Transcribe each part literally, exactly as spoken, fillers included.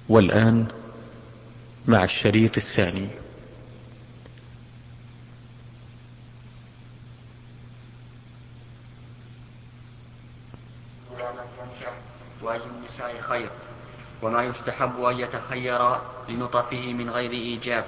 والآن مع الشريط الثاني. وأي النساء خير، وما يستحب أن يتخير لنطفه من غير إيجاب.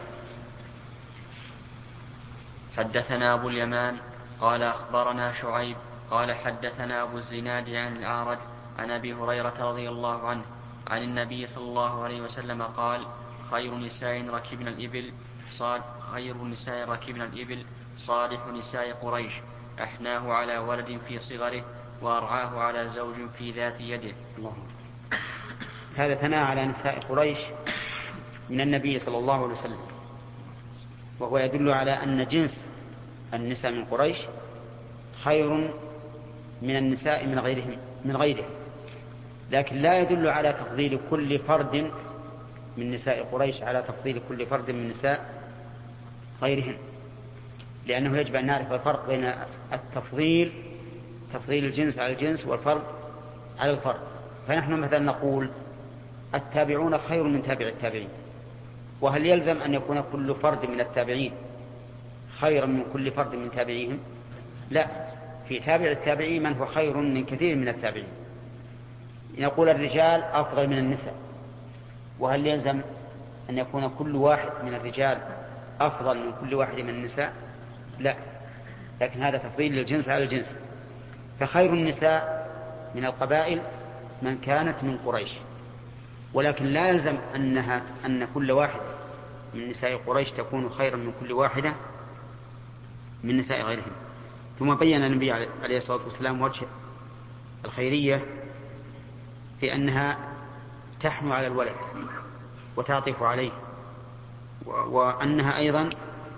حدثنا أبو اليمان قال أخبرنا شعيب قال حدثنا أبو الزناد عن الأعرج عن أبي هريرة رضي الله عنه عن النبي صلى الله عليه وسلم قال: خير نساء ركبنا الإبل صاد خير نساء ركبنا الإبل صالح نساء قريش، أحناه على ولد في صغره وأرعاه على زوج في ذات يده. الله. هذا ثناء على نساء قريش من النبي صلى الله عليه وسلم، وهو يدل على أن جنس النساء من قريش خير من النساء من غيرهم من غيره، لكن لا يدل على تفضيل كل فرد من نساء قريش على تفضيل كل فرد من نساء غيرهم، لأنه يجب أن نعرف الفرق بين التفضيل تفضيل الجنس على الجنس والفرد على الفرد. فنحن مثلا نقول التابعون خير من تابع التابعين، وهل يلزم أن يكون كل فرد من التابعين خيرا من كل فرد من تابعيهم؟ لا، في تابع التابعين من هو خير من كثير من التابعين. نقول الرجال أفضل من النساء، وهل يلزم أن يكون كل واحد من الرجال أفضل من كل واحد من النساء؟ لا، لكن هذا تفضيل للجنس على الجنس. فخير النساء من القبائل من كانت من قريش، ولكن لا يلزم أنها أن كل واحد من نساء قريش تكون خيرا من كل واحدة من نساء غيرهم. ثم بين النبي عليه الصلاة والسلام وجه الخيرية في أنها تحنو على الولد وتعطف عليه، وأنها أيضا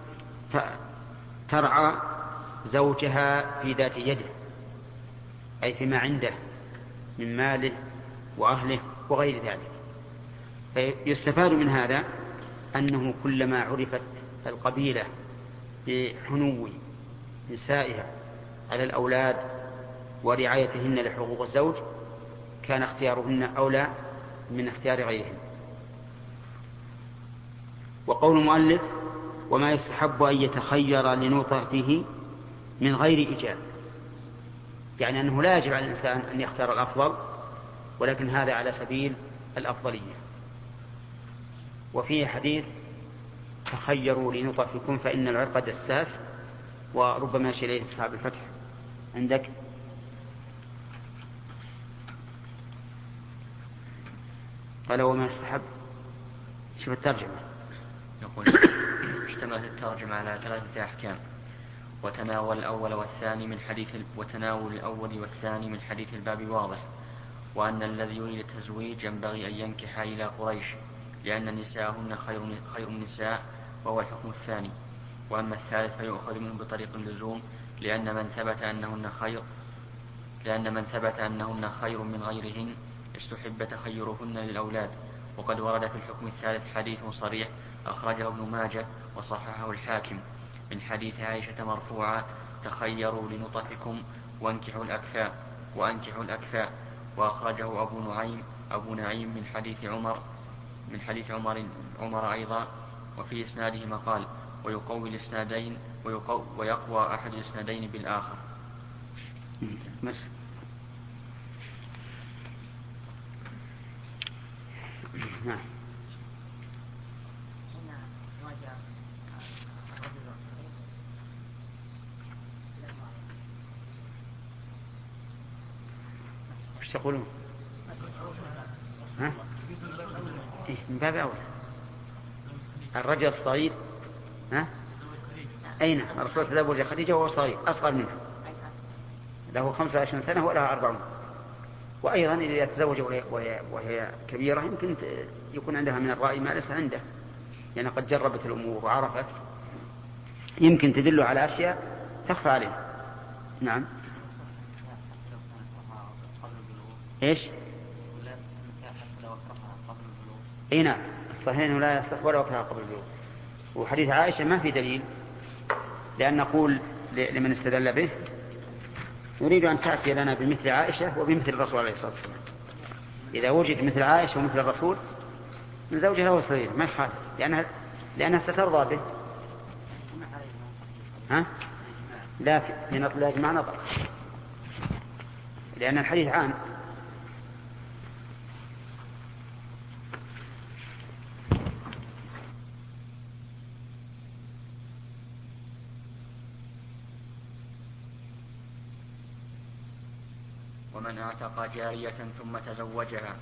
ترعى زوجها في ذات يده، أي فيما عنده من ماله وأهله وغير ذلك. فيستفاد من هذا أنه كلما عرفت القبيلة بحنو نسائها على الأولاد ورعايتهن لحقوق الزوج كان اختيارهن أولى من اختيار غيرهن. وقول المؤلف: وما يستحب أن يتخير لنطفه من غير إيجاب، يعني أنه لا يجب على الإنسان أن يختار الأفضل، ولكن هذا على سبيل الأفضلية. وفيه حديث: تخيروا لنطفكم فإن العرق دساس، وربما يشير إليه أصحاب الفتح. عندك قال وما يستحب. شوف الترجمة، يقول: اشتملت الترجمة على ثلاثة أحكام: وتناول الأول والثاني من حديث وتناول الأول والثاني من حديث الباب واضح، وأن الذي يريد التزويج ينبغي أن ينكح إلى قريش لأن نساءهن خير خير النساء، وهو الحكم الثاني. وأما الثالث فيؤخذ منه بطريق اللزوم، لأن من ثبت أنهن خير لأن من ثبت أنهن خير من غيرهن استحب تخيرهن للأولاد. وقد ورد في الحكم الثالث حديث صريح أخرجه ابن ماجه وصححه الحاكم من حديث عائشة مرفوعا: تخيروا لنطفكم وانكحوا الأكفاء وأنكحوا الأكفاء. وأخرجه أبو نعيم أبو نعيم من حديث عمر من حديث عمر عمر أيضا، وفي إسناده مقال: ويقوي الإسنادين ويقوى أحد الإسنادين بالآخر. نعم. ايش تقولون؟ ها؟ إيه من باب أول. الرجل الصغير، ها؟ أين الرسول تزوج خديجة وهو صغير أصغر منه، له خمسة وعشرين سنة ولها أربعون. وأيضا إذا تزوج وهي, وهي كبيرة يمكن يكون عندها من الرأي ما ليس عنده، يعني قد جربت الأمور وعرفت، يمكن تدل على أشياء تخفى عليه. نعم. إيش؟ إيه نعم، الصحيحين لا يصح ولا وكرها قبل البلوغ. وحديث عائشة ما في دليل، لأن نقول لمن استدل به: نريد أن تأتي لنا بمثل عائشة وبمثل الرسول عليه الصلاة والسلام. إذا وجد مثل عائشة ومثل الرسول من زوجها أو صغير ما يخالف، لأنها لأنها سترضى به. ها؟ لا، لنطلق الإجماع نظر، لأن الحديث عام. ومن اعتق جارية ثم تزوجها.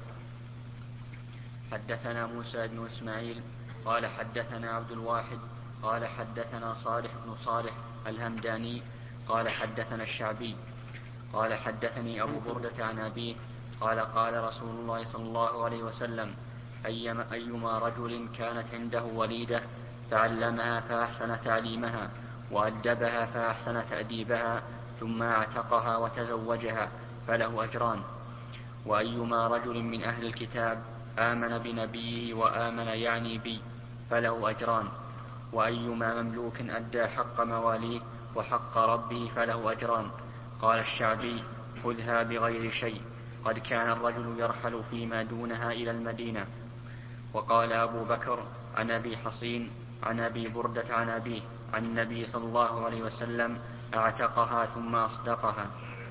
حدثنا موسى بن إسماعيل قال حدثنا عبد الواحد قال حدثنا صالح بن صالح الهمداني قال حدثنا الشعبي قال حدثني أبو بردة عن أبيه قال قال رسول الله صلى الله عليه وسلم: أيما, أيما رجل كانت عنده وليدة فعلمها فأحسن تعليمها وأدبها فأحسن تأديبها ثم اعتقها وتزوجها فله أجران. وأيما رجل من أهل الكتاب آمن بنبيه وآمن يعني بي فله أجران. وأيما مملوك أدى حق مواليه وحق ربه فله أجران. قال الشعبي: خذها بغير شيء، قد كان الرجل يرحل فيما دونها إلى المدينة. وقال أبو بكر عن أبي حصين عن أبي بردة عن أبيه عن النبي صلى الله عليه وسلم: اعتقها ثم أصدقها.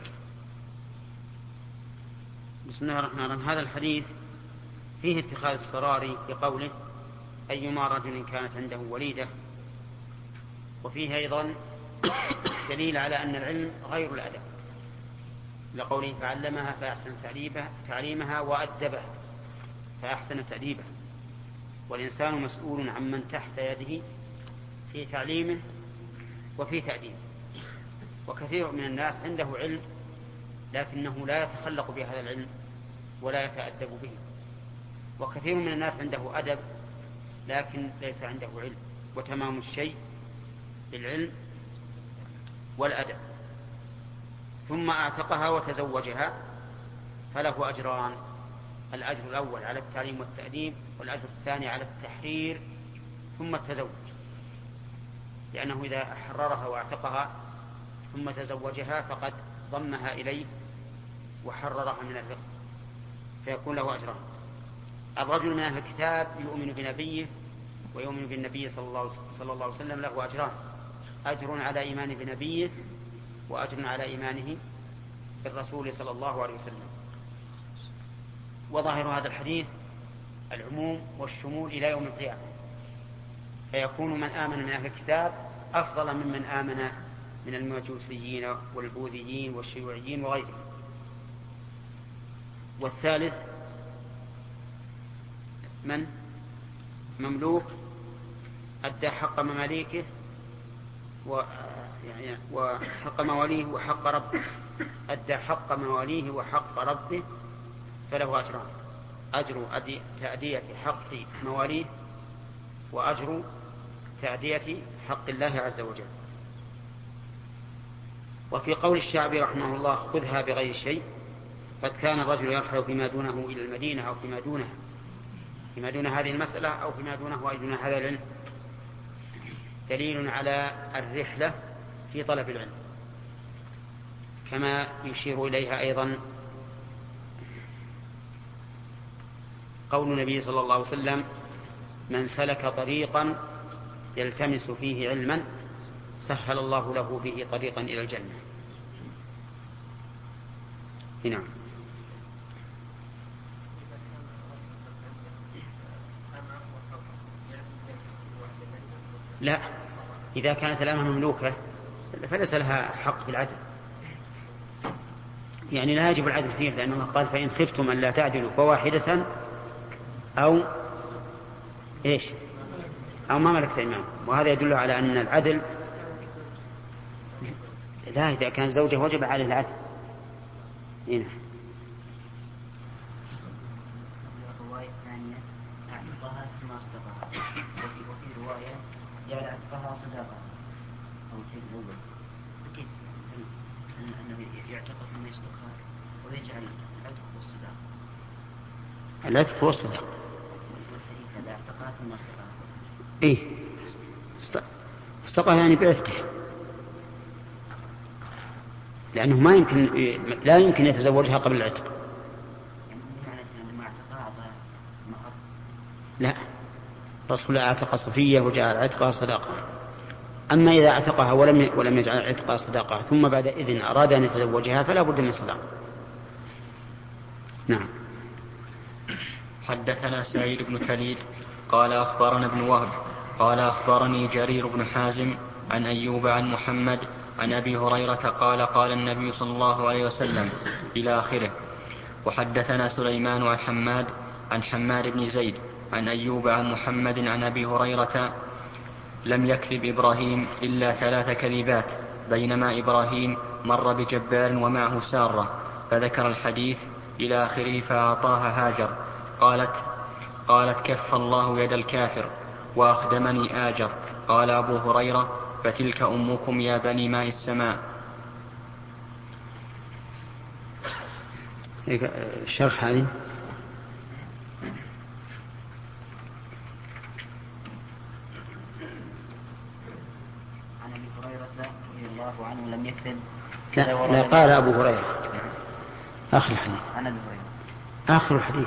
بسم الله الرحمن الرحيم. هذا الحديث فيه اتخاذ الصراري في قوله: أيما رجل كانت عنده وليدة، وفيه أيضا دليل على أن العلم غير الأدب، لقوله: فعلمها فأحسن تعليمها وأدبها فأحسن تأديبها. والإنسان مسؤول عمن تحت يده في تعليمه وفي تأديبه. وكثير من الناس عنده علم لكنه لا يتخلق بهذا العلم ولا يتأدب به، وكثير من الناس عنده أدب لكن ليس عنده علم. وتمام الشيء بالعلم والأدب. ثم اعتقها وتزوجها فله أجران: الأجر الأول على التعليم والتأديب، والأجر الثاني على التحرير ثم التزوج، لأنه إذا حررها واعتقها ثم تزوجها فقد ضمها إليه وحررها من الرق، فيكون له أجران. الرجل من أهل الكتاب يؤمن بنبيه ويؤمن بالنبي صلى الله عليه وسلم له أجران: أجر على إيمانه بنبيه وأجر على إيمانه بالرسول صلى الله عليه وسلم. وظاهر هذا الحديث العموم والشمول إلى يوم القيامة، فيكون من آمن من أهل الكتاب أفضل ممن آمن من المجوسيين والبوذيين والشيوعيين وغيرهم. والثالث من مملوك أدى حق مماليكه وحق مواليه وحق ربه، أدى حق مواليه وحق ربه فله أجران: أجر تأدية حق مواليه وأجر تأدية حق الله عز وجل. وفي قول الشعبي رحمه الله: خذها بغير شيء، قد كان الرجل يرحل فيما دونه إلى المدينة أو فيما دونها، فيما دون هذه المسألة أو فيما دونه أي دون هذا العلم، دليل على الرحلة في طلب العلم. كما يشير إليها أيضا قول النبي صلى الله عليه وسلم: من سلك طريقا يلتمس فيه علما سهل الله له به طريقا إلى الجنة. نعم. لا، إذا كانت الأمة مملوكة فليس لها حق في العدل، يعني لا يجب العدل فيه، لأن الله قال: فإن خفتم أن لا تعدلوا فواحدة أو إيش أو ما ملكت أيمانكم. وهذا يدل على أن العدل لا، إذا كان زوجه وجب عليه العدل. هنا الرواية الثانية: اعتقها ثم اصدقها. وفي رواية: جعل اعتقها صداقة أو الشيء الأول. كيف أنه يعتقها ثم يصدقها ويجعل العتق والصداقة؟ العتق والصداقة والحديث هذا اعتقها ثم اصدقها. إيه، اصدقها يعني بعتقها، لأنه ما يمكن لا يمكن يتزوجها قبل العتق. لا، الرسول اعتق صفية وجعل عتقها صداقة. أما إذا اعتقها ولم ولم يجعل عتقها صداقة ثم بعد إذن أراد أن يتزوجها فلا بد من صداقة. نعم. حدثنا سعيد بن كليل قال أخبرنا ابن وهب قال أخبرني جرير بن حازم عن أيوب عن محمد عن أبي هريرة قال قال النبي صلى الله عليه وسلم إلى آخره. وحدثنا سليمان عن حماد عن حماد بن زيد عن أيوب عن محمد عن أبي هريرة لم يكذب إبراهيم إلا ثلاث كذبات بينما إبراهيم مر بجبار ومعه سارة، فذكر الحديث إلى آخره فأعطاها هاجر. قالت قالت كف الله يد الكافر وأخدمني آجر. قال أبو هريرة فتلك أمكم يا بني ماء السماء. الشرح هذه عن أبي هريرة رضي الله عنه لم يكذب. لا, لا قال أبو هريرة آخر الحديث. عن أبي هريرة آخر الحديث.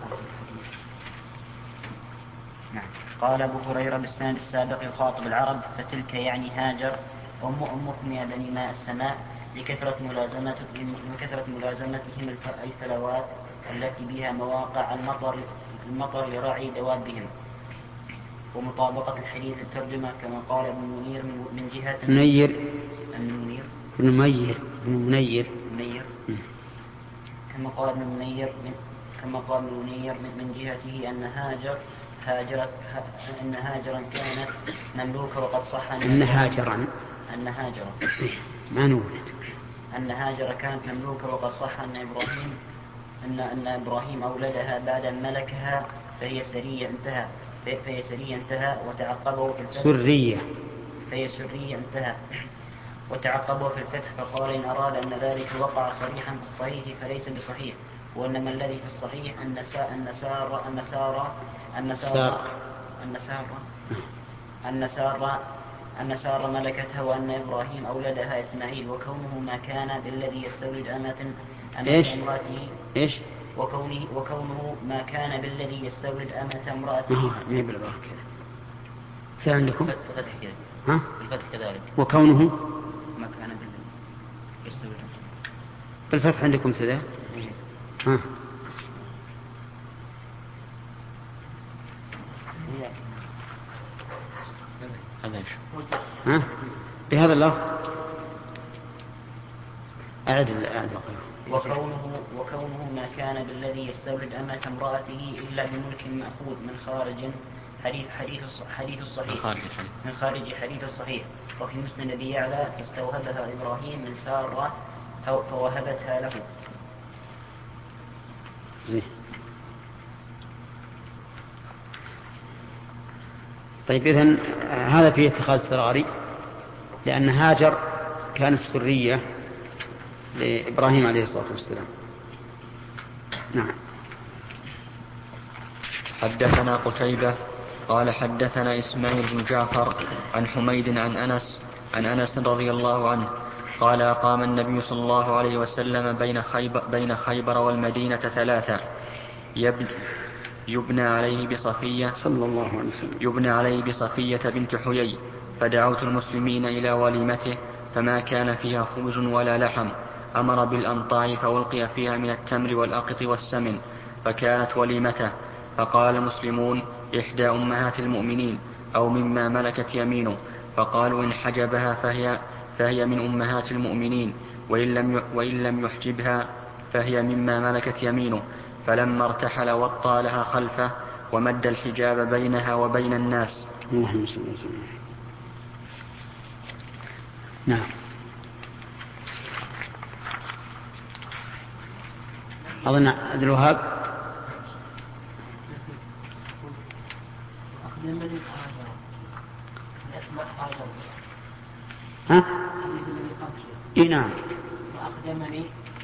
نعم. قال أبو هريرة بالسند السابق يخاطب العرب فتلك يعني هاجر أم أمكم يا بني ماء السماء لكثرة ملازمتهم لكثرة ملازمتهم الفلوات التي بها مواقع المطر المطر لرعي دوابهم، ومطابقة الحديث الترجمة كما قال ابن منير من جهة منير ابن منير ابن منير ابن منير منير كما قال ابن منير من كما قال ابن منير من جهته أن هاجر هاجرت أن هاجرا كانت مملوكة وقد صح أن هاجرا أن هاجرا ما نولد أن هاجر كانت مملوكة وقد صح أن إبراهيم أن أن إبراهيم أولدها بعد أن ملكها فهي سرية انتهى فهي سرية انتهى وتعقبه في الفتح سرية فهي سرية انتهى وتعقبه في الفتح فقال إن أراد أن ذلك وقع صريحا في الصحيح فليس بصحيح، وإنما الذي في الصحيح أن سار أن سار أن سار أن سار أن سار أن سار أن سار ملكتها وأن إبراهيم أولدها إسماعيل، وكونه ما كان بالذي يستولد أمة أمة امرأته إيش وكونه وكونه ما كان بالذي يستولد أمة امرأته ما هي بالبركة كذا سأل عندكم الفتح كذلك ها الفتح كذلك وكونه ما كان بالذي يستولد بالفتح عندكم كذا ها ها بهذا اللفظ أعد أعد وكونه وكونه ما كان بالذي يستولد أمة امرأته إلا بملك مأخوذ من خارج حديث حديث حديث الصحيح من خارج حديث الصحيح. وفي مسند أبي يعلى فاستوهبها إبراهيم من سارة فوهبتها له. زي. طيب إذن هذا فيه اتخاذ سراري لأن هاجر كانت سرية لإبراهيم عليه الصلاة والسلام. نعم. حدثنا قتيبة قال حدثنا إسماعيل بن جعفر عن حميد عن أنس عن أنس رضي الله عنه قال أقام النبي صلى الله عليه وسلم بين خيبر, بين خيبر والمدينة ثلاثة يبنى عليه بصفية صلى الله عليه وسلم يبنى عليه بصفية بنت حيي، فدعوت المسلمين إلى وليمته فما كان فيها خبز ولا لحم، أمر بالأنطاع فألقي فيها من التمر والأقط والسمن فكانت وليمته. فقال المسلمون إحدى أمهات المؤمنين أو مما ملكت يمينه، فقالوا إن حجبها فهي, فهي من أمهات المؤمنين، وإن لم, وإن لم يحجبها فهي مما ملكت يمينه. فلما ارتحل وطى لها خلفه ومد الحجاب بينها وبين الناس. نعم. أظن عبد الوهاب ها؟ إيه نعم. وأقدمني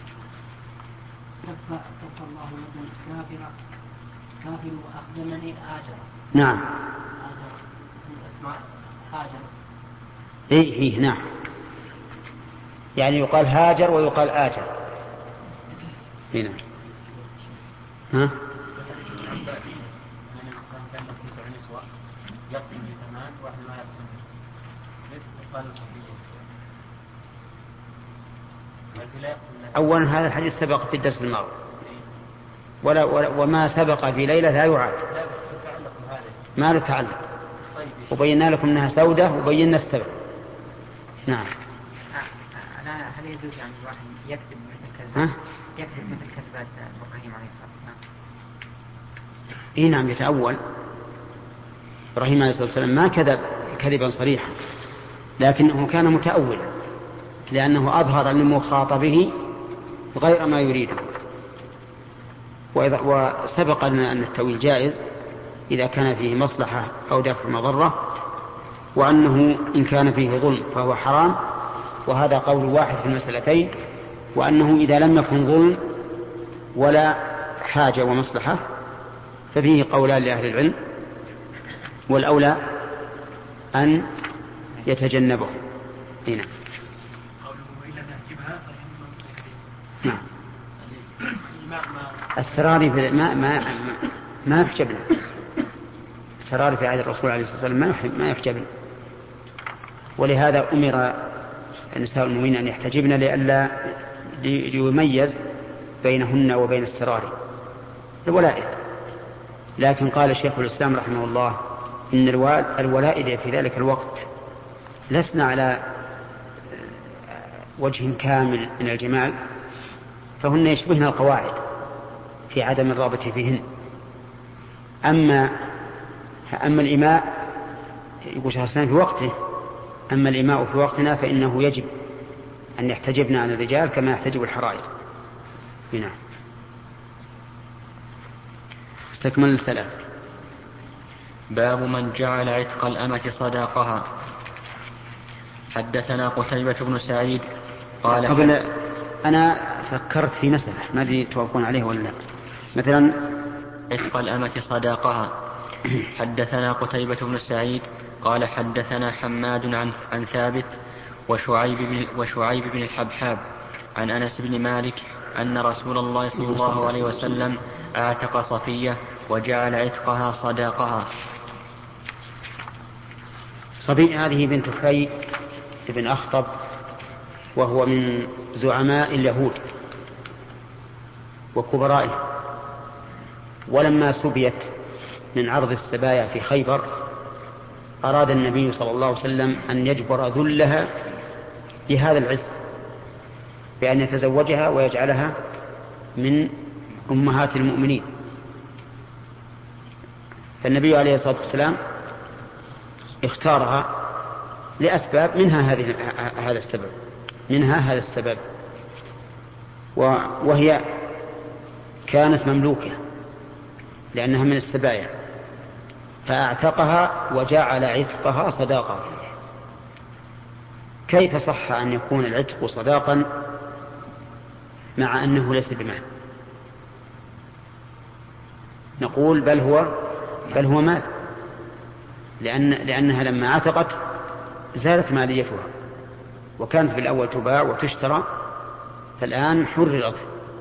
كف كف الله يدا كافرا كافر وأقدمني آجر. نعم. آجر من أسماء هاجر. إيه إيه نعم. يعني يقال هاجر ويقال آجر. إيه نعم. ها؟ أسوأ يقسم بثمان واحد ما يقسم مثل قال صفية. أولا هذا الحديث سبق في الدرس الماضي ولا, ولا وما سبق في ليلة لا يعاد ما له تعلق. وبينا لكم أنها سودة وبينا السبب. نعم. هل يجوز يعني الواحد يكتب مثل كذبات يكتب مثل كذبات إبراهيم عليه الصلاة والسلام؟ إيه نعم يتأول. إبراهيم عليه الصلاة والسلام ما كذب كذبا صريحا لكنه كان متأولا لأنه أظهر لمخاطبه غير ما يريده. وسبق لنا أن التأويل جائز إذا كان فيه مصلحة أو دفع مضرة وأنه إن كان فيه ظلم فهو حرام وهذا قول واحد في المسألتين وأنه إذا لم يكن ظلم ولا حاجة ومصلحة ففيه قولان لأهل العلم والأولى أن يتجنبه. هنا نعم. السراري في ما ما ما يحجبنا. السراري في عهد الرسول عليه الصلاة والسلام ما ما يحجبنا ولهذا أمر النساء المؤمنين أن يحتجبن لئلا ليميز بينهن وبين السراري الولائد. لكن قال شيخ الإسلام رحمه الله إن الولائد في ذلك الوقت لسنا على وجه كامل من الجمال فهن يشبهن القواعد في عدم الرابط فيهن. أما أما الإماء يقول شيخ الإسلام في وقته أما الإماء في وقتنا فإنه يجب أن يحتجبنا عن الرجال كما يحتجب الحرائر. هنا استكمل الثلاث. باب من جعل عتق الأمة صداقها. حدثنا قتيبة بن سعيد قال قبل أنا فكرت في مسألة ما أدري توافقون عليه ولا لا. مثلا عتق الأمة صداقها. حدثنا قتيبة بن سعيد قال حدثنا حماد عن, عن ثابت وشعيب بن, وشعيب بن الحبحاب عن أنس بن مالك أن رسول الله صلى الله عليه وسلم اعتق صفية وجعل عتقها صداقها. صفية هذه بنت حي بن أخطب وهو من زعماء اليهود وكبرائهم ولما سبيت من عرض السبايا في خيبر أراد النبي صلى الله عليه وسلم أن يجبر ذلها بهذا العز بأن يتزوجها ويجعلها من أمهات المؤمنين. فالنبي عليه الصلاة والسلام اختارها لأسباب منها هذه هذا السبب منها هذا السبب وهي كانت مملوكة لأنها من السبايا فأعتقها وجعل عتقها صداقا. كيف صح أن يكون العتق صداقا مع أنه ليس بمال؟ نقول بل هو بل هو مال لأن لأنها لما عتقت زالت ماليتها وكانت في الأول تباع وتشترى فالآن حررت.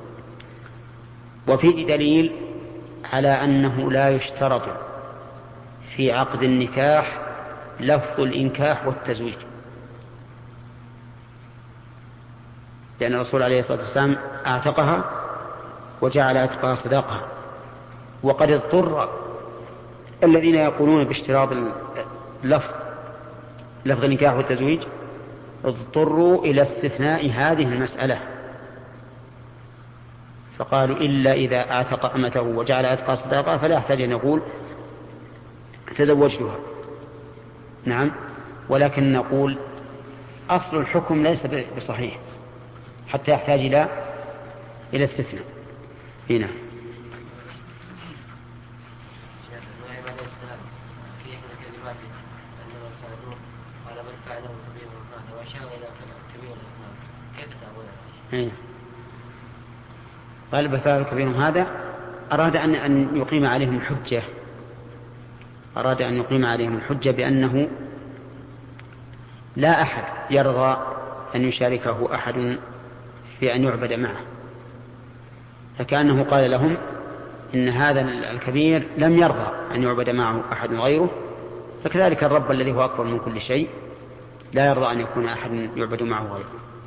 وفيه دليل على أنه لا يشترط في عقد النكاح لفظ الإنكاح والتزويج لأن الرسول عليه الصلاة والسلام اعتقها وجعل عتقها صداقها. وقد اضطر الذين يقولون باشتراط اللفظ لفظ النكاح والتزويج اضطروا إلى استثناء هذه المسألة فقالوا إلا إذا اعتق أمته وجعل عتقها صداقة فلا يحتاج أن يقول تزوجتها. نعم ولكن نقول أصل الحكم ليس بصحيح حتى يحتاج إلى إلى استثناء. هنا قال بفعل كبير هذا أراد أن أن يقيم عليهم الحجة أراد أن يقيم عليهم الحجة بأنه لا أحد يرضى أن يشاركه أحد في أن يعبد معه فكأنه قال لهم إن هذا الكبير لم يرضى أن يعبد معه أحد غيره، فكذلك الرب الذي هو أكبر من كل شيء لا يرضى أن يكون أحد يعبد معه غيره.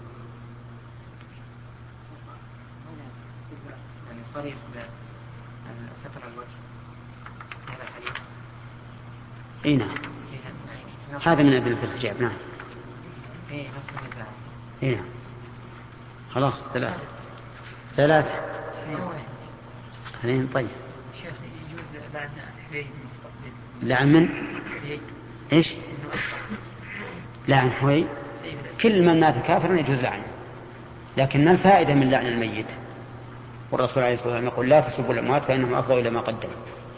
يعني صريح ستر الوجه هذا الحديث. اي نعم، هذا من أدلة الحجاب. نعم. في نفس النزاع. اي نعم. خلاص ثلاثة ثلاثة اثنين. طيب شيخ يجوز لعن حوي لعن من؟ ايش؟ لعن حوي. كل من مات كافرا يجوز لعنه، لكن ما الفائدة من لعن الميت؟ والرسول عليه الصلاة والسلام يقول لا تسبوا الأموات فإنهم أفضوا إلى ما قدموا.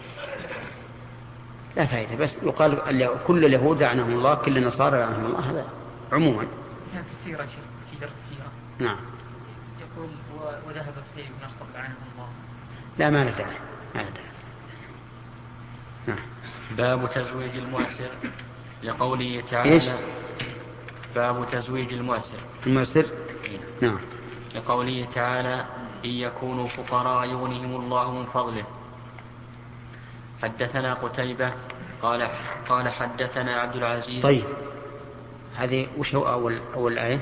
لا فائدة، بس يقال كل اليهود لعنهم الله، كل النصارى لعنهم الله، هذا عموما. في السيرة في درس السيرة نعم يقول وذهب في بن أخطب لعنه الله. لا ما ندري ما ندري. نعم. باب تزويج المعسر لقوله تعالى. إيش؟ باب تزويج المعسر المعسر. نعم. لقوله تعالى إن يكونوا فقراء يغنيهم الله من فضله. حدثنا قتيبة قال قال حدثنا عبد العزيز. طيب هذه وش هو أول أول آية؟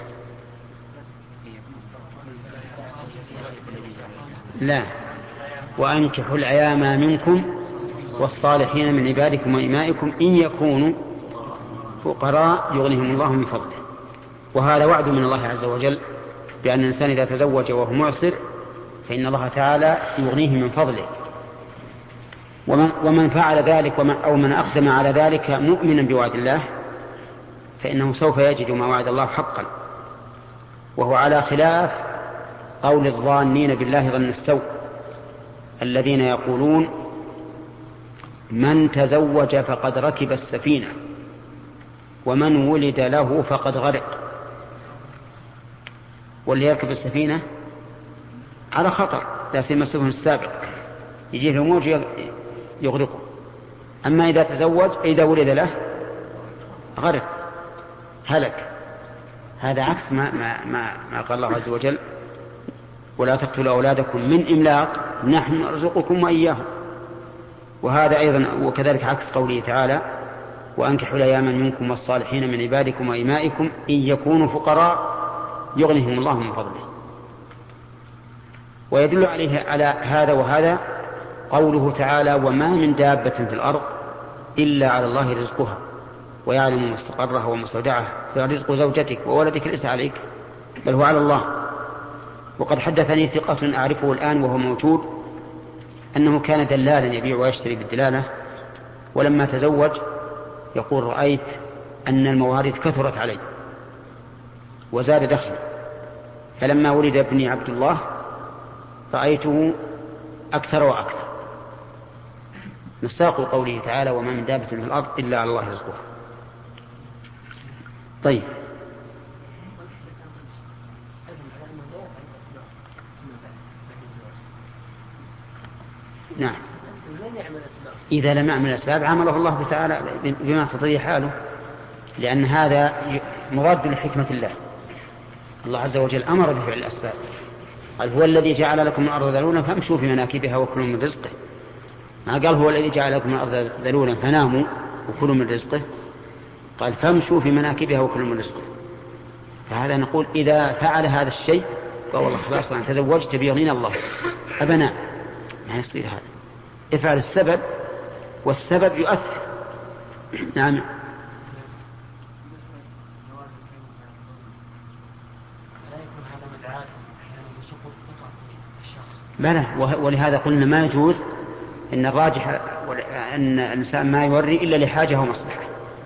لا، وأنكحوا الأيام منكم والصالحين من عبادكم وإمائكم إن يكونوا فقراء يغنيهم الله من فضله. وهذا وعد من الله عز وجل بأن الإنسان إذا تزوج وهو معسر فإن الله تعالى يغنيه من فضله. ومن, ومن فعل ذلك ومن أو من أقدم على ذلك مؤمنا بوعد الله فإنه سوف يجد ما وعد الله حقا، وهو على خلاف قول الظانين بالله ظن السوء الذين يقولون من تزوج فقد ركب السفينة ومن ولد له فقد غرق. واللي يركب السفينة على خطر، لا سيما السفن السابق يجيه الموج يغرقه، أما إذا تزوج إذا ولد له غرق هلك. هذا عكس ما, ما, ما, ما قال الله عز وجل ولا تقتلوا أولادكم من إملاق نحن نرزقكم وإياهم. وهذا أيضا وكذلك عكس قوله تعالى وأنكحوا الأيام منكم والصالحين من عبادكم وإمائكم إن يكونوا فقراء يغنيهم الله من فضله. ويدل عليه على هذا وهذا قوله تعالى وما من دابة في الأرض إلا على الله رزقها ويعلم مستقرها ومستودعها فرزق زوجتك وولدك ليس عليك بل هو على الله. وقد حدثني ثقة أعرفه الآن وهو موجود أنه كان دلالا يبيع ويشتري بالدلالة، ولما تزوج يقول رأيت أن الموارد كثرت علي وزاد دخلي، فلما ولد ابني عبد الله رأيته أكثر وأكثر. مصداق قوله تعالى وما من دابة في الأرض إلا على الله رزقها. طيب نعم، إذا لم يعمل الأسباب عمله الله تعالى بما تقتضي حاله، لأن هذا مضاد لحكمة الله. الله عز وجل أمر بفعل الأسباب، قال هو الذي جعل لكم الأرض ذلولا فامشوا في مناكبها وكلوا من رزقه، ما قال هو الذي جعل لكم الأرض ذلولا فناموا وكلوا من رزقه، قال فامشوا في مناكبها وكلوا من رزقه. فهذا نقول إذا فعل هذا الشيء قال والله خلاص أنا تزوجت بيغنينا الله أبناء، ما يصير هذا. افعل السبب والسبب يؤثر. نعم. بلى، ولهذا قلنا ما يجوز إن الراجح أن الإنسان ما يوري إلا لحاجة ومصلحة.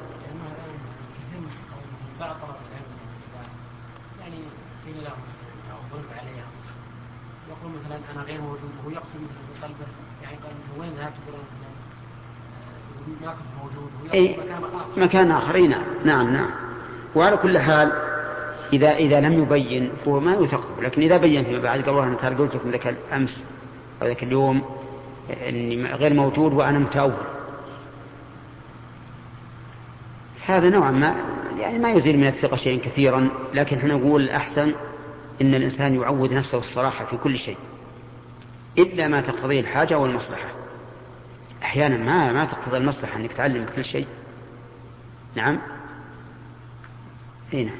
يعني قيل له أو ضرب عليها يقول مثلا أنا غير موجود وهو يقسم بقلبه يعني قال وين ذهبت تقول ما كنت موجود أي مكان آخر. نعم نعم نعم. وعلى كل حال إذا إذا لم يبين هو ما يثقف، لكن إذا بين فيما بعد قال والله أنا قلت لكم ذاك الأمس أو ذاك اليوم إني غير موجود وأنا متأول، هذا نوعا ما يعني ما يزيل من الثقة شيئا كثيرا، لكن احنا نقول الأحسن إن الإنسان يعود نفسه الصراحة في كل شيء إلا ما تقتضيه الحاجة والمصلحة. أحيانا ما ما تقتضي المصلحة أنك تعلم كل شيء. نعم. هنا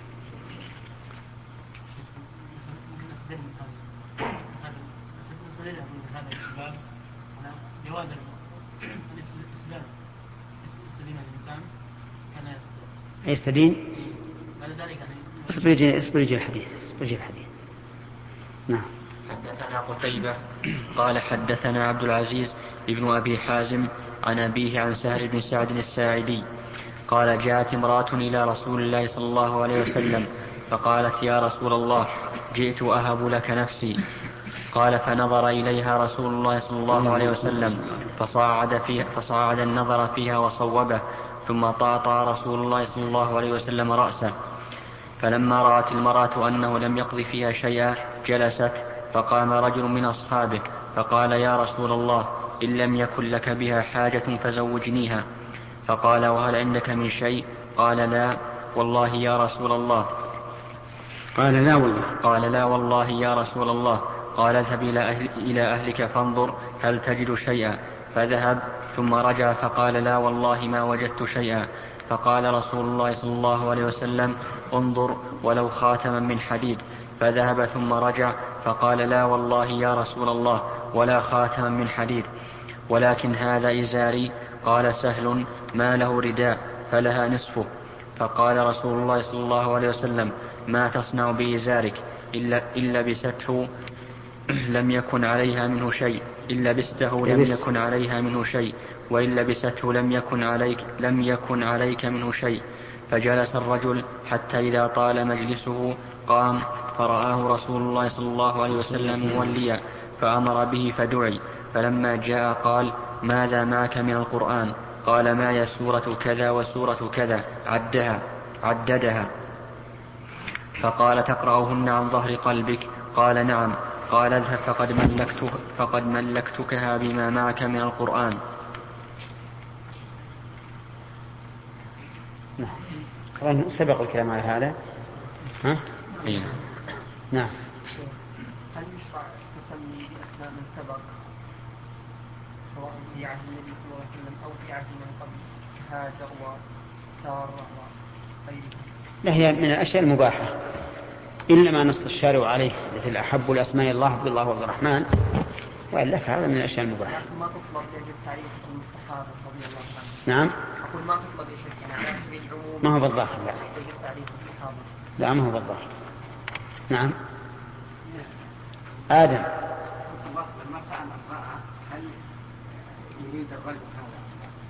جواز الاستدانة يستدين الإنسان كان يستدين. بعد ذلك اصبر يجي اصبر يجي الحديث اصبر يجي الحديث. نعم. حدثنا قتيبة قال حدثنا عبد العزيز ابن أبي حازم عن أبيه عن سهل بن سعد الساعدي قال جاءت امرأة إلى رسول الله صلى الله عليه وسلم فقالت يا رسول الله جئت أهب لك نفسي. قال فنظر إليها رسول الله صلى الله عليه وسلم فصاعد, فيها فصاعد النظر فيها وصوبه ثم طاطا رسول الله صلى الله عليه وسلم رأسه. فلما رأت المرأة أنه لم يقض فيها شيئا جلست فقام رجل من أصحابه فقال يا رسول الله إن لم يكن لك بها حاجة فزوجنيها. فقال وهل عندك من شيء؟ قال لا والله يا رسول الله. قال لا والله قال لا والله يا رسول الله. قال اذهب إلى, أهل إلى أهلك فانظر هل تجد شيئا. فذهب ثم رجع فقال لا والله ما وجدت شيئا. فقال رسول الله صلى الله عليه وسلم انظر ولو خاتما من حديد. فذهب ثم رجع فقال لا والله يا رسول الله ولا خاتما من حديد ولكن هذا إزاري. قال سهل ما له رداء فلها نصفه. فقال رسول الله صلى الله عليه وسلم ما تصنع بإزارك إلا, إلا بسته لم يكن عليها منه شيء إلا بسته لم يكن عليها منه شيء وإن لبسته لم يكن عليك لم يكن عليك منه شيء. فجلس الرجل حتى إذا طال مجلسه قام فرآه رسول الله صلى الله عليه وسلم موليا فأمر به فدعي. فلما جاء قال ماذا معك من القرآن؟ قال معي سورة كذا وسورة كذا عدها عددها. فقال تقرأهن عن ظهر قلبك؟ قال نعم. قال اذهب فقد, ملكته فقد ملكتكها بما معك من القرآن. نعم. سبق الكلام على هذا. ها؟ إيه. نعم. هل يشرع تسمي بأسماء من سبق سواء في عهد النبي صلى الله عليه وسلم أو في عهد من قبل كهاجر وسارة وغيرها؟ لا هي من الأشياء المباحة إلا ما نص الشارع عليه مثل أحب الأسماء الله عبد الله وعبد الرحمن وإلا فهذا من الأشياء المباحة. لكن ما تطلب يجب تعريف اسم الصحابة رضي الله عنهم. نعم. أقول ما تطلب يا شيخ على سبيل العموم. ما هو بالظاهر لا. يجب تعريف الصحابة. لا ما هو بالظاهر. نعم. آدم. لما سأل امرأة هل يريد الرجل هذا؟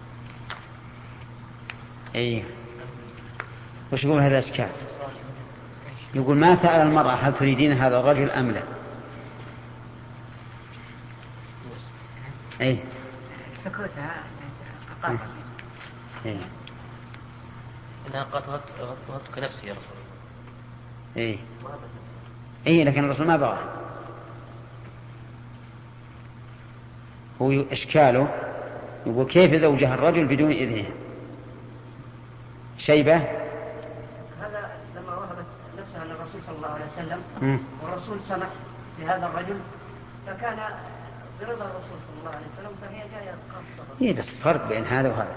أي. وش يقول هذا إشكال؟ يقول ما سأل المرأة هل تريدين هذا الرجل أم لا؟ أي. سكوتها قاطعة. أي. إنها قاطعتك نفسي يا رسول الله. أي. أي لكن الرسول ما بغى. هو إشكاله يقول كيف زوجها الرجل بدون إذنه؟ شيبة هذا لما وهبت نفسها للرسول صلى الله عليه وسلم م. والرسول سمح بهذا الرجل فكان برضا الرسول صلى الله عليه وسلم فهي جاية خاصة. إيه بس فرق بين هذا وهذا.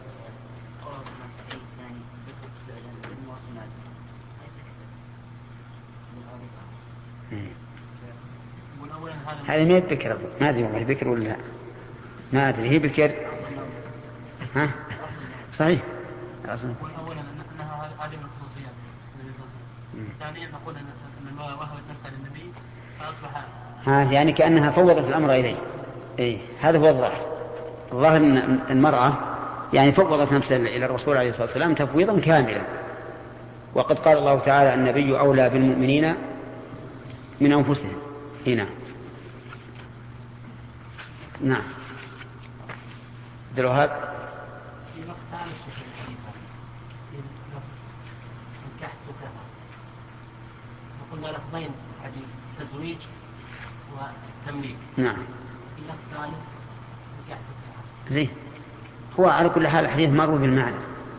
هذه ما هي بكر ما أدري هي بكر ولا لا ما أدري هي بكر ها صحيح أصلا. أولا أنها هذه من الخصوصيات ثانيا نقول أن المرأة وهبت نفسها للنبي فأصبح ها يعني كأنها فوضت الأمر إليه. إيه هذا هو الظاهر. الظاهر أن المرأة يعني فوضت نفسها إلى الرسول عليه الصلاة والسلام تفويضا كاملا. وقد قال الله تعالى النبي أولى بالمؤمنين من أنفسهم. هنا نعم. عبد الوهاب. في نقطة ثانية في الحديث نكحتك وقلنا لفظين الحديث تزويج وتمليك. نعم. في لفظ ثالث نكحتك. زين هو على كل حال الحديث مروي بالمعنى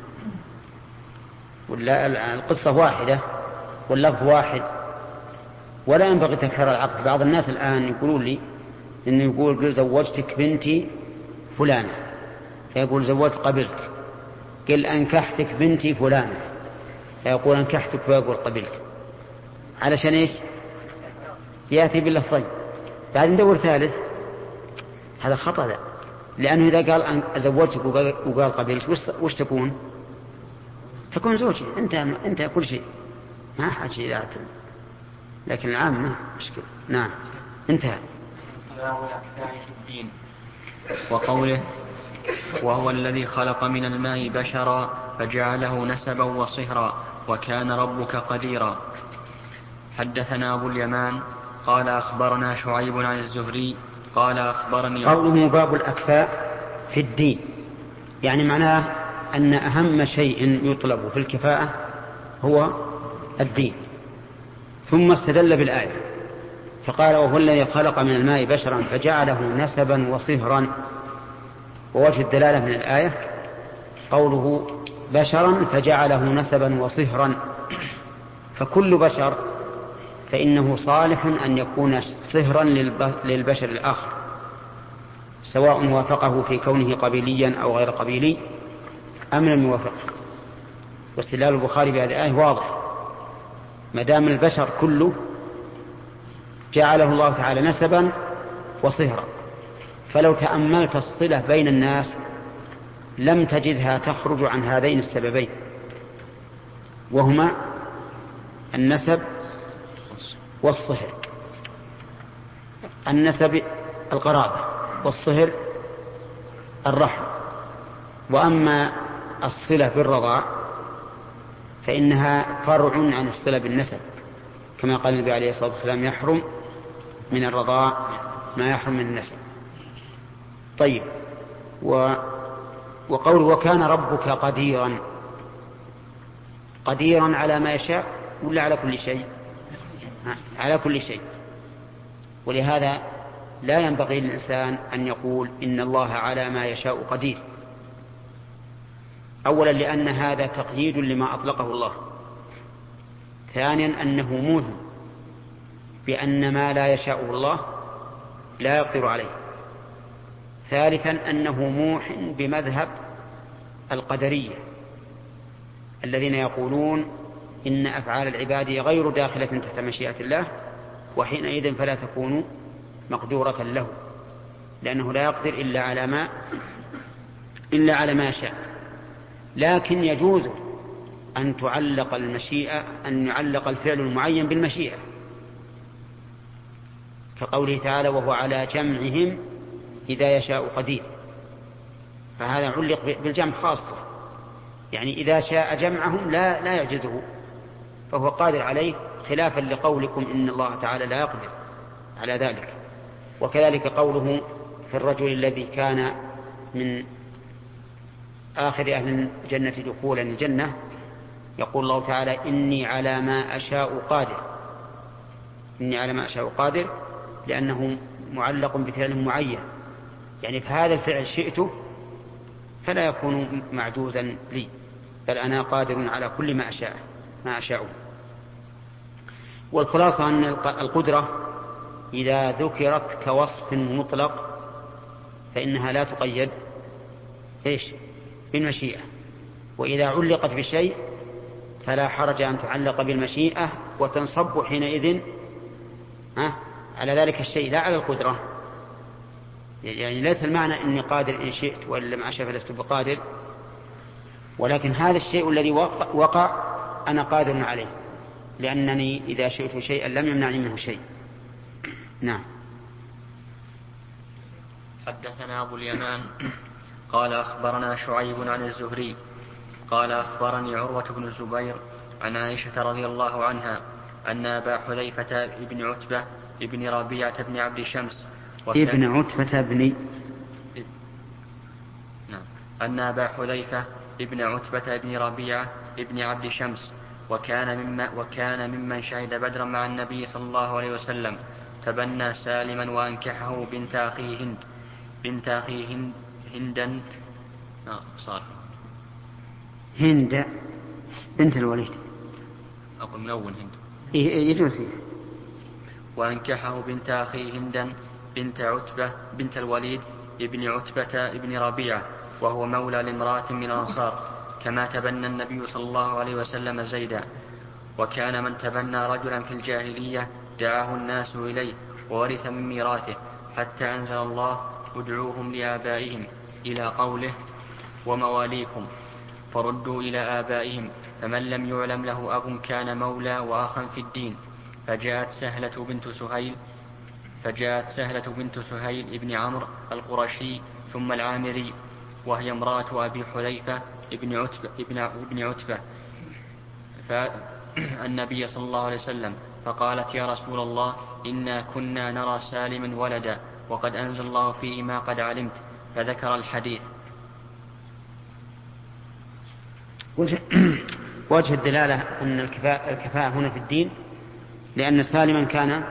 ولا القصة واحدة واللفظ واحد ولا ينبغي تكرار العقد. بعض الناس الآن يقولون لي إنه يقول قل زوجتك بنتي فلانة، فيقول زوجت قبلت. قل أنكحتك بنتي فلانة، فيقول أنكحتك، ويقول قبلت. علشان إيش؟ يأتي باللفظين. بعد ندور ثالث، هذا خطأ ذا. لأنه إذا قال أن زوجتك وقال قبلت وش تكون؟ تكون زوجي. انت انت كل شيء، ما حاجة إلى. لكن العام ما مشكلة. نعم انتهى. وقوله وهو الذي خلق من الماء بشرا فجعله نسبا وصهرا وكان ربك قديرا. حدثنا أبو اليمان قال أخبرنا شعيب عن الزهري قال أخبرني. قوله باب الأكفاء في الدين، يعني معناه أن أهم شيء يطلب في الكفاءة هو الدين. ثم استدل بالآية فقال وهو الذي خلق من الماء بشرا فجعله نسبا وصهرا. ووجه الدلالة من الآية قوله بشرا فجعله نسبا وصهرا، فكل بشر فإنه صالح أن يكون صهرا للبشر الآخر، سواء وافقه في كونه قبيليا أو غير قبيلي أم لم يوافقه. واستدلال البخاري بهذه الآية واضح، ما دام البشر كله جعله الله تعالى نسبا وصهرا. فلو تأملت الصلة بين الناس لم تجدها تخرج عن هذين السببين، وهما النسب والصهر. النسب القرابة، والصهر الرحم. وأما الصلة بالرضاع فإنها فرع عن الصلة بالنسب، كما قال النبي عليه الصلاة والسلام يحرم من الرضاع ما يحرم من النسب. طيب، و وقوله وكان ربك قديرا، قديرا على ما يشاء ولا على كل شيء؟ على كل شيء. ولهذا لا ينبغي للإنسان أن يقول إن الله على ما يشاء قدير. أولا لأن هذا تقييد لما أطلقه الله. ثانيا أنه موهم بأن ما لا يشاءه الله لا يقدر عليه. ثالثا أنه موح بمذهب القدرية الذين يقولون إن أفعال العباد غير داخلة تحت مشيئة الله، وحينئذ فلا تكون مقدورة له، لأنه لا يقدر إلا على ما إلا على ما شاء. لكن يجوز أن تعلق المشيئة أن يعلق الفعل المعين بالمشيئة، كقوله تعالى وهو على جمعهم إذا يشاء قدير، فهذا علق بالجمع خاصة، يعني إذا شاء جمعهم لا لا يعجزه، فهو قادر عليه، خلافا لقولكم إن الله تعالى لا يقدر على ذلك. وكذلك قوله في الرجل الذي كان من آخر أهل الجنة دخولا الجنة، يقول الله تعالى إني على ما أشاء قادر، إني على ما أشاء قادر، لأنه معلق بفعل معين، يعني فهذا الفعل شئته فلا يكون معجوزا لي، بل أنا قادر على كل ما أشاء ما أشاءه. والخلاصة أن القدرة إذا ذكرت كوصف مطلق فإنها لا تقيد إيش بالمشيئة، وإذا علقت بشيء فلا حرج أن تعلق بالمشيئة وتنصب حينئذ على ذلك الشيء لا على القدرة. يعني ليس المعنى إني قادر إن شئت وإن لم أشأ فلست بقادر، ولكن هذا الشيء الذي وقع أنا قادر عليه، لأنني إذا شئت شيئا لم يمنعني منه شيء. نعم. حدثنا أبو اليمان قال أخبرنا شعيب عن الزهري قال أخبرني عروة بن الزبير عن عائشة رضي الله عنها أن أبا حذيفة ابن عتبة ابن ربيعة بن عبد شمس ابن عتبة بن نعم أن أبا حذيفة ابن عتبة ابن ربيعة ابن عبد شمس وكان مما وكان ممن شهد بدرا مع النبي صلى الله عليه وسلم تبنى سالما وأنكحه بنت أخيه هند بنت أخيه هند هندا آه صار هند بنت الوليد أقول من أول هند يجوز. وأنكحه بنت أخيه هندا بنت عتبة بنت الوليد ابن عتبة ابن ربيعة، وهو مولى لامرأة من الأنصار، كما تبنى النبي صلى الله عليه وسلم زيدا. وكان من تبنى رجلا في الجاهلية دعاه الناس إليه وورث من ميراثه، حتى أنزل الله ادعوهم لآبائهم إلى قوله ومواليكم فردوا إلى آبائهم. فمن لم يعلم له أب كان مولى وأخا في الدين. فجاءت سهلة بنت سهيل فجاءت سهلة بنت سهيل ابن عمرو القرشي ثم العامري، وهي امرأة أبي حذيفة ابن عتبة, ابن ابن عتبة فالنبي صلى الله عليه وسلم، فقالت يا رسول الله إنا كنا نرى سالما ولدا وقد أنزل الله فيه ما قد علمت، فذكر الحديث. وجه الدلالة أن الكفاءة هنا في الدين، لأن سالما كان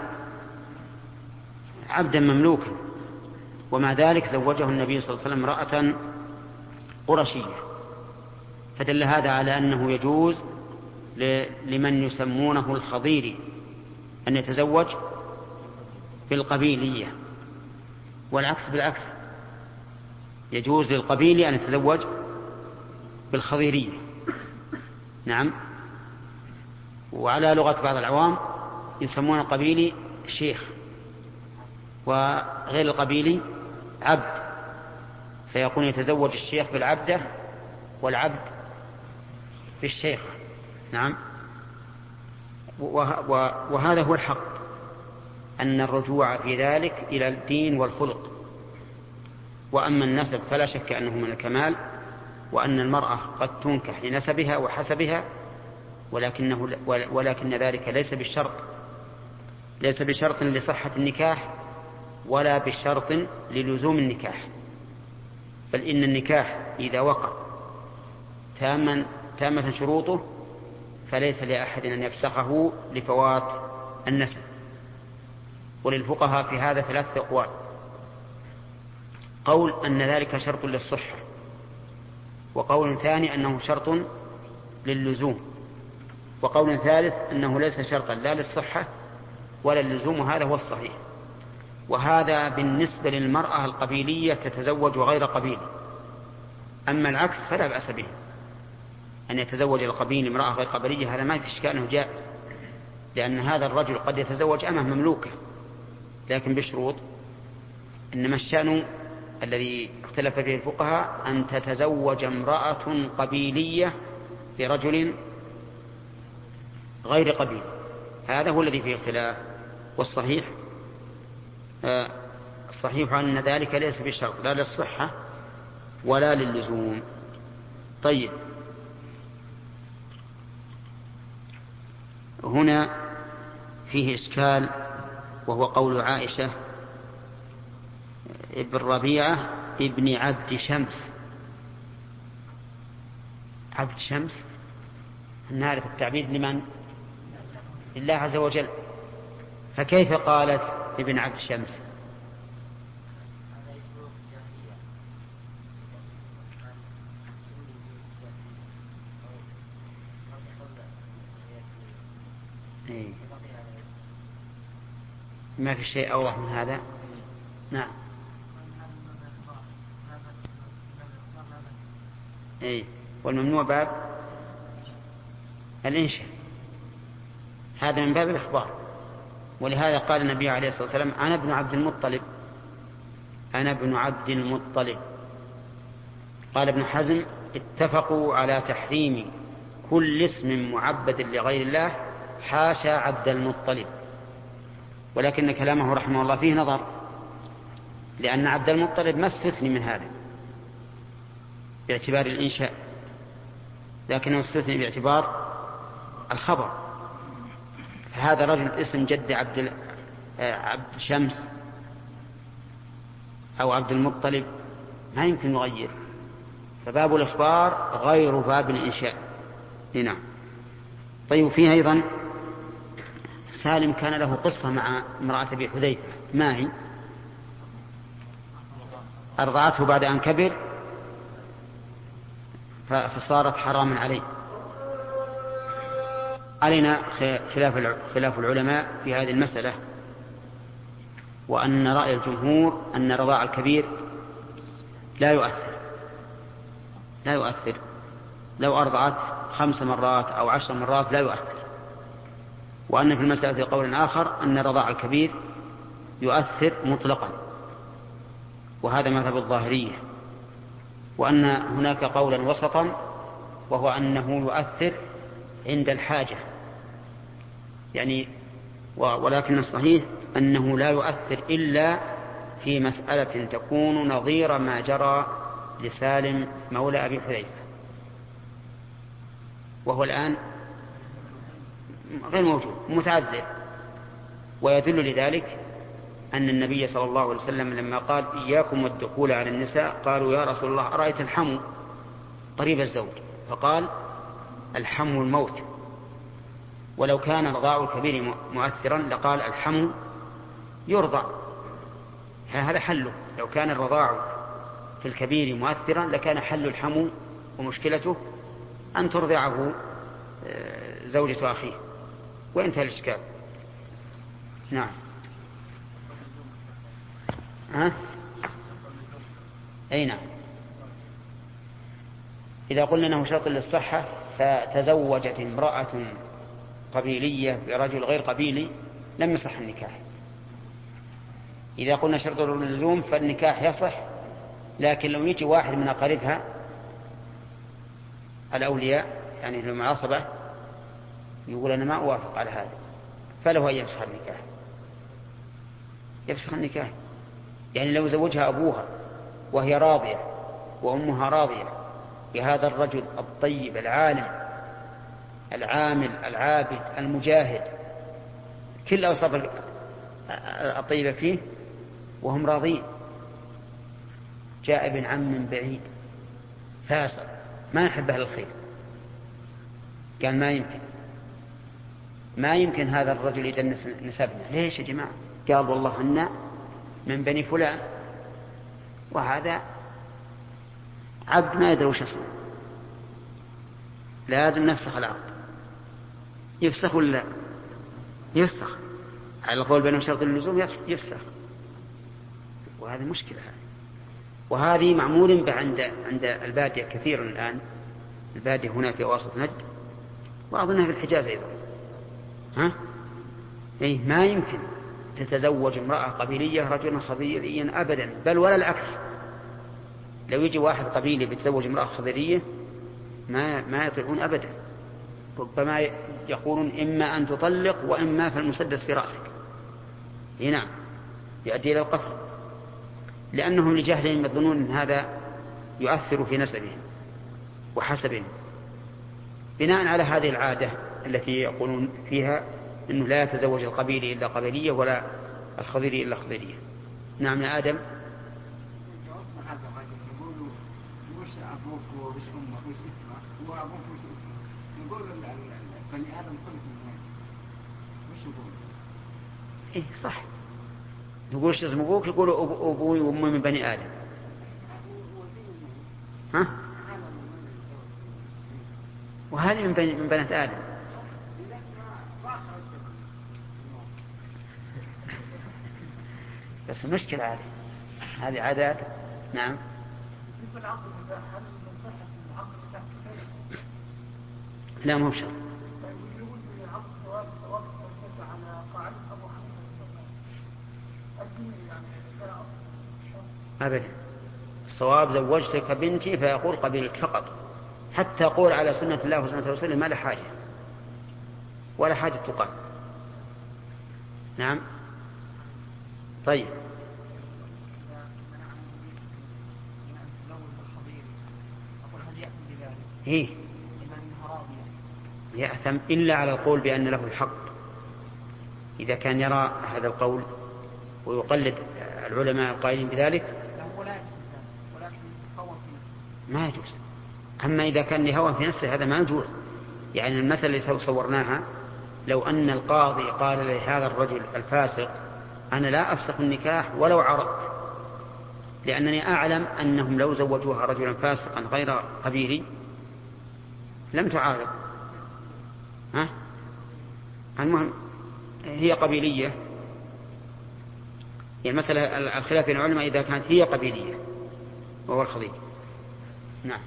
عبدا مملوكا، ومع ذلك زوجه النبي صلى الله عليه وسلم امرأة قرشية، فدل هذا على أنه يجوز لمن يسمونه الخضيري أن يتزوج بالقبيلية، والعكس بالعكس، يجوز للقبيلي أن يتزوج بالخضيرية. نعم. وعلى لغة بعض العوام يسمون القبيلي شيخ، وغير القبيلي عبد، فيكون يتزوج الشيخ بالعبدة والعبد بالشيخ. نعم. وهذا هو الحق، أن الرجوع في ذلك إلى الدين والخلق. وأما النسب فلا شك أنه من الكمال، وأن المرأة قد تنكح لنسبها وحسبها، ولكنه ولكن ذلك ليس بالشرط ليس بشرط لصحة النكاح ولا بشرط للزوم النكاح، بل إن النكاح إذا وقع تاما تامة شروطه فليس لأحد أن يفسخه لفوات النسب. وللفقهاء في هذا ثلاثة أقوال: قول أن ذلك شرط للصحة، وقول ثاني أنه شرط للزوم، وقول ثالث أنه ليس شرطا لا للصحة ولا للزوم، وهذا هو الصحيح. وهذا بالنسبة للمرأة القبيلية تتزوج غير قبيل. أما العكس فلا بأس به، أن يتزوج القبيل امرأة غير قبلية، هذا ما في إشكال أنه جائز، لأن هذا الرجل قد يتزوج أمه مملوكة لكن بشروط. إنما الشأن الذي اختلف فيه الفقهاء أن تتزوج امرأة قبيلية برجل غير قبيل، هذا هو الذي فيه الخلاف. والصحيح آه الصحيح أن ذلك ليس بشرط لا للصحة ولا للزوم. طيب، هنا فيه إشكال، وهو قول عائشة ابن ربيعة ابن عبد شمس. عبد شمس نعرف التعبير لمن؟ لله عز وجل، فكيف قالت ابن عبد شمس؟ إيه. ما في شيء أوضح من هذا. نعم. إيه. والممنوع باب الإنشاء، هذا من باب الإخبار. ولهذا قال النبي عليه الصلاة والسلام: أنا ابن عبد المطلب أنا ابن عبد المطلب. قال ابن حزم: اتفقوا على تحريم كل اسم معبد لغير الله حاشا عبد المطلب. ولكن كلامه رحمه الله فيه نظر، لأن عبد المطلب ما استثني من هذا باعتبار الإنشاء، لكنه استثني باعتبار الخبر. فهذا رجل اسم جد عبد عبد شمس أو عبد المطلب ما يمكن نغير، فباب الإخبار غير باب الإنشاء. نعم. طيب، فيه أيضا سالم كان له قصة مع امرأة أبي حذيفة، ما هي؟ أرضعته بعد أن كبر فصارت حراما عليه. علينا خلاف خلاف العلماء في هذه المسألة، وأن رأي الجمهور أن رضاع الكبير لا يؤثر لا يؤثر لو أرضعت خمس مرات أو عشر مرات لا يؤثر، وأن في المسألة قول آخر أن رضاع الكبير يؤثر مطلقا، وهذا مذهب الظاهرية، وأن هناك قولا وسطا وهو أنه يؤثر عند الحاجة يعني، ولكن الصحيح أنه لا يؤثر إلا في مسألة تكون نظير ما جرى لسالم مولى أبي حذيفة، وهو الآن غير موجود متعذر. ويدل لذلك أن النبي صلى الله عليه وسلم لما قال إياكم والدخول على النساء قالوا يا رسول الله أرأيت الحمو قريب الزوج، فقال الحمو الموت، ولو كان رضاع الكبير مؤثرا لقال الحمو يرضع، هذا حله. لو كان الرضاع في الكبير مؤثرا لكان حل الحمو ومشكلته أن ترضعه زوجة أخيه وانتهى الإشكال. نعم. ها؟ أي نعم. إذا قلنا أنه شرط للصحة فتزوجت امرأة قبيلية برجل غير قبيلي لم يصح النكاح. إذا قلنا شرط اللزوم فالنكاح يصح، لكن لو يجي واحد من أقاربها الأولياء يعني المعاصبة يقول أنا ما أوافق على هذا فله أن يفسخ النكاح، يفسخ النكاح. يعني لو زوجها أبوها وهي راضية وأمها راضية بهذا الرجل الطيب العالم العامل العابد المجاهد كل أوصاف الطيبة فيه وهم راضين، جاء ابن عم من بعيد فاسق ما يحب أهل الخير، قال ما يمكن ما يمكن هذا الرجل يدنس نسبنا. ليش يا جماعة؟ قال والله أن من بني فلان، وهذا عبد ما يدري وش اسمه، لازم نفسخ العقد. يفسخ ولا يفسخ؟ على القول بأنه شرط اللزوم يفسخ، وهذه مشكلة هذه. وهذه معمول به عند عند البادية كثيرا الآن، البادية هنا في وسط نجد وأظنها في الحجاز أيضا. ها؟ أي ما يمكن تتزوج امرأة قبيلية رجلا خضيريا أبدا، بل ولا العكس. لو يجي واحد قبيلي بيتزوج امرأة خضيرية ما ما يطيعون أبدا، ربما يقولون إما أن تطلق وإما فالمسدس في رأسك. نعم، يؤدي إلى القتل، لأنهم لجهلهم يظنون أن هذا يؤثر في نسبهم وحسبهم، بناء على هذه العادة التي يقولون فيها أنه لا يتزوج القبيلي إلا قبيلية ولا الخضيري إلا خضيرية. نعم يا آدم. إيه صح، يقول شو اسم أبوك؟ يقول أبوي وأمي من بني آدم. ها؟ وهذه من بني من بنات آدم. بس المشكلة هذه هذه عادات. نعم. لا مو بشرط. أبدا، الصواب زوجتك بنتي فيقول قبيلك فقط، حتى يقول على سنة الله وسنة رسوله ما لا حاجة ولا حاجة تقال. نعم. طيب. إيه؟ يأثم إلا على القول بأن له الحق، إذا كان يرى هذا القول ويقلد العلماء القائلين بذلك ما يجوز. أما إذا كان لهوى في نفسه هذا ما يجوز. يعني المسألة التي صورناها لو أن القاضي قال لهذا الرجل الفاسق أنا لا أفسخ النكاح ولو عرضت، لأنني أعلم أنهم لو زوجوها رجلا فاسقا غير قبيلي لم تعارض. ها؟ المهم هي قبيلية يعني مثلا الخلاف بين العلماء إذا كانت هي قبيلية وهو الخضيب. نعم.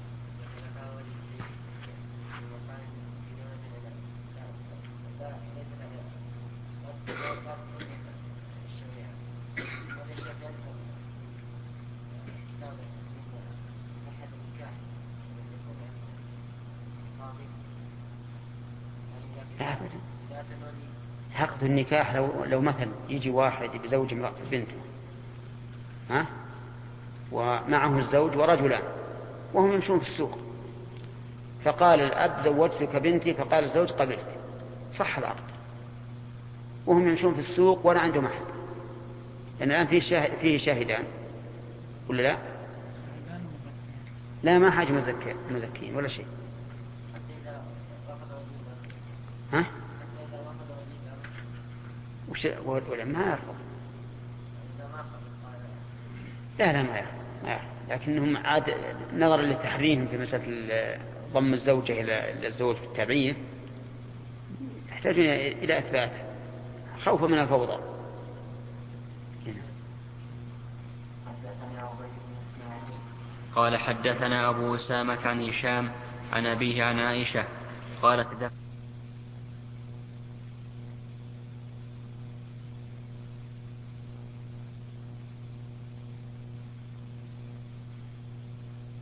عقد النكاح لو, لو مثلا يجي واحد بزوج امرأة بنته ها ومعه الزوج ورجلان وهم يمشون في السوق، فقال الأب زوجتك بنتي، فقال الزوج قبلت، صح العقد وهم يمشون في السوق ولا عنده محل، لأن الآن فيه, شاهد فيه شاهدان ولا لا؟ لا ما حاجة مزكين ولا شيء. ها؟ ولا ما يرفض؟ لا لا ما يرفض ما يرفض، لكنهم عاد نظرا لتحريمهم في مسألة ضم الزوجة إلى الزوج في التابعية يحتاجون إلى إثبات خوفا من الفوضى. قال حدثنا أبو أسامة عن هشام عن أبيه عن عائشة قالت